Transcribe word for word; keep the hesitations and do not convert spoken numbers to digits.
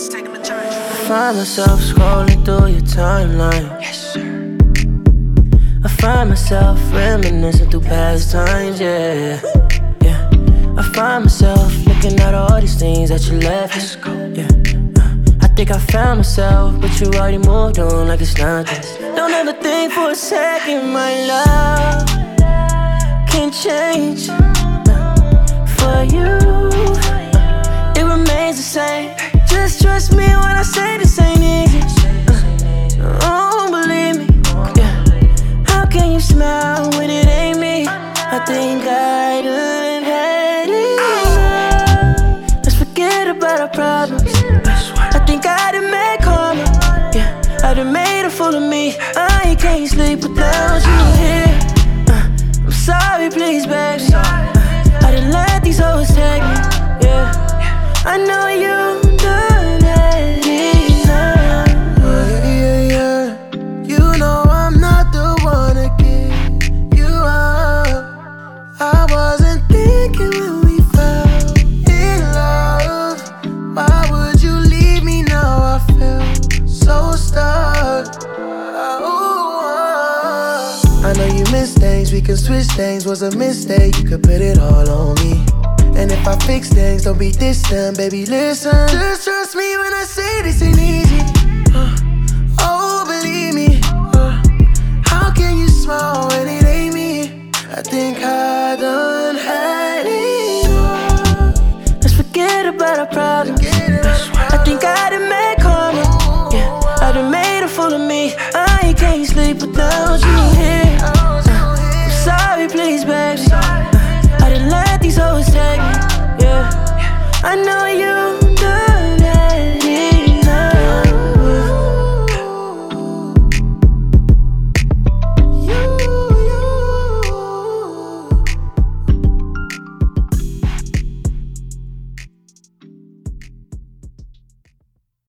I find myself scrolling through your timeline. Yes, sir. I find myself reminiscing through past times, yeah. Yeah. I find myself looking at all these things that you left. Let's go. Yeah. I think I found myself, but you already moved on like it's nothing. Don't ever think for a second my love can change. For you, it remains the same. Just trust me when I say this ain't easy. uh, Oh, believe me, yeah. How can you smile when it ain't me? I think I done had enough. Let's forget about our problems. I think I done made karma, yeah. I done made a fool of me. I can't sleep without you here. uh, I'm sorry, please, baby. uh, I done let these hoes take me, yeah. I know you done had enough. Yeah, yeah, yeah. You know I'm not the one to give you up. I wasn't thinking when we fell in love. Why would you leave me now? I feel so stuck. Oh, I know you miss things, we can switch things. Was a mistake, you could put it all on me. And if I fix things, don't be distant, baby, listen. Just trust me when I say this ain't easy. uh, Oh, believe me. uh, How can you smile when